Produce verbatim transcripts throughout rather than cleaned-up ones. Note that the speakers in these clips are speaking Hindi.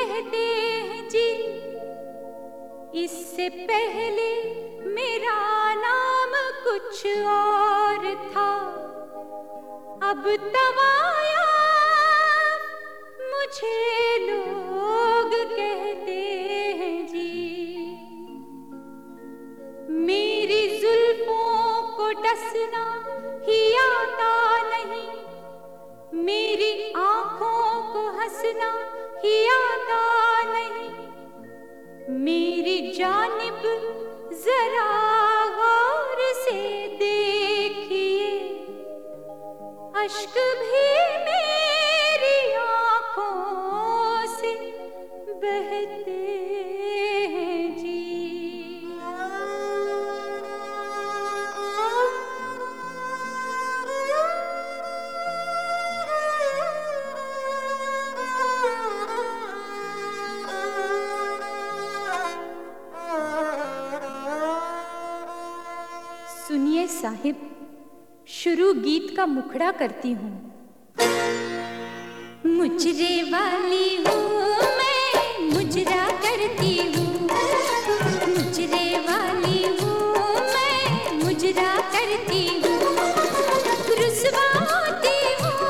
कहते हैं जी, इससे पहले मेरा नाम कुछ और था। अब तवाया मुझे लोग कहते हैं जी। मेरी जुल्फों को डसना ही आता नहीं, मेरी आंखों को हंसना ही आता नहीं। मेरी जानिब जरा गौर से देखिए, अश्क भी मेरी आंखों से बहते हैं जी। सुनिए साहिब, शुरू गीत का मुखड़ा करती हूँ। मुजरे वाली हूँ मैं, मुजरा करती हूँ। मुजरे वाली हूँ मैं, मुजरा करती हूँ। रुसवा होती हूँ,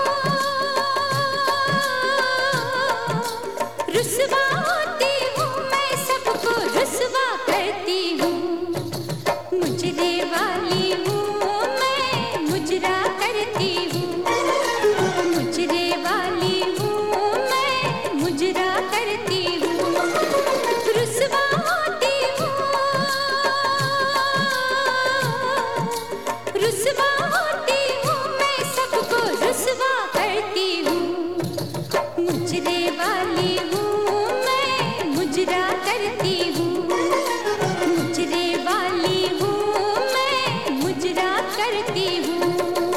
रुसवा होती हूँ मैं, सबको रुसवा करती हूँ। मुजरे वाली हूँ मैं, मुजरा करती हूँ। मुजरे वाली हूँ मैं, मुजरा करती हूँ। रुसवा होती हूँ, रुसवा होती हूँ मैं, सबको रुसवा करती हूँ। मुजरे वाली हूँ मैं, मुजरा करती हूँ। मुजरे वाली हूँ मैं, मुजरा करती हूँ।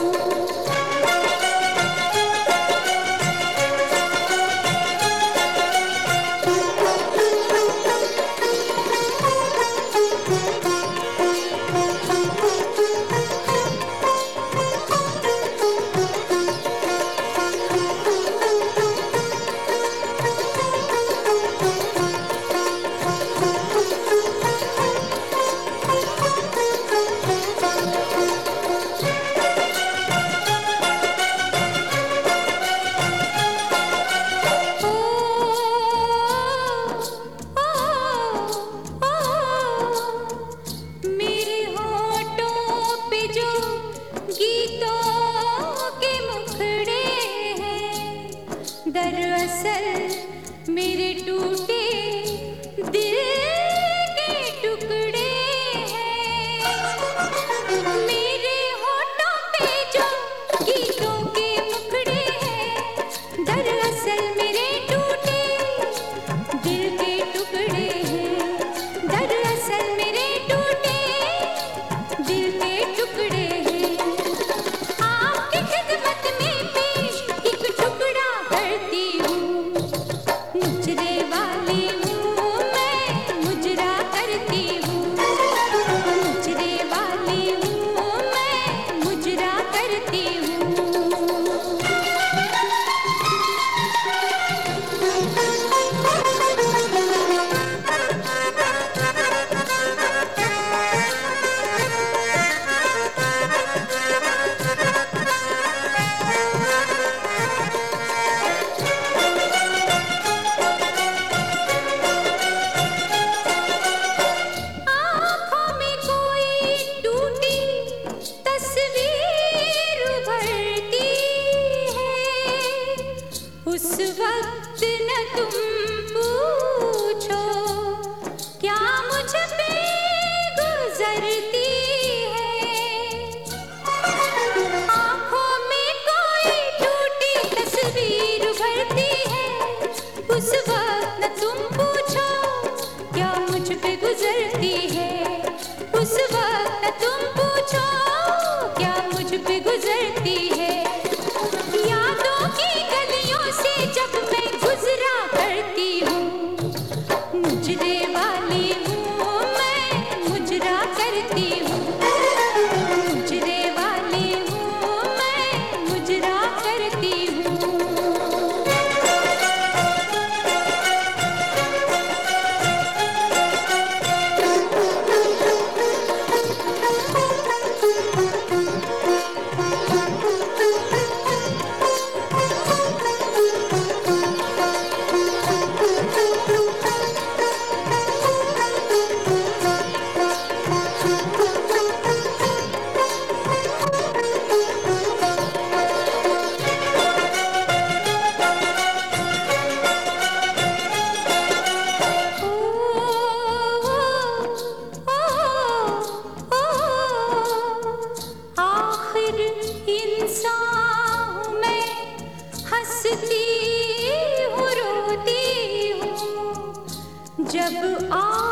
दरअसल मेरे टूटे दिल के टुकड़े हैं। मेरे होठों पे जो गीतों के मुखड़े हैं, दरअसल मेरे टूटे दिल के टुकड़े हैं। दरअसल मेरे टूटे दिल के टुकड़े हैं। आपकी खिदमत में पेश एक टुकड़ा करती हूँ। मुजरे वाली हूँ मैं, मुजरा करती हूँ। मुजरे वाली हूँ मैं, मुजरा करती हूँ। आँखों में कोई टूटी तस्वीर उभरती है, उस वक्त न तुम पूछो क्या मुझ पे गुजरती है। आँखों में कोई टूटी तस्वीर उभरती है, उस वक्त न तुम पूछो क्या मुझ पे गुजरती है। उस वक्त न तुम पूछो क्या मुझ पे गुजरती है। यादों की गलियों से जब मैं गुजरा करती हूँ। मुजरे वाली हूँ मैं, मुजरा करती हूँ। मुजरे वाली हूँ मैं, मुजरा करती हूँ। जब आ